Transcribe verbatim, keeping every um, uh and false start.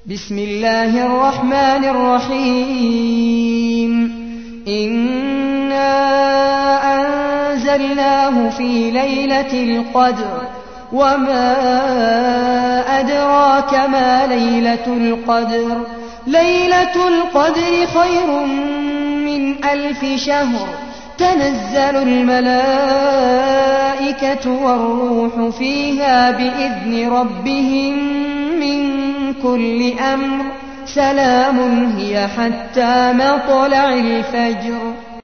بسم الله الرحمن الرحيم إنا أنزلناه في ليلة القدر وما أدراك ما ليلة القدر ليلة القدر خير من ألف شهر تنزل الملائكة والروح فيها بإذن ربهم من كل أمر سلام هي حتى مطلع الفجر.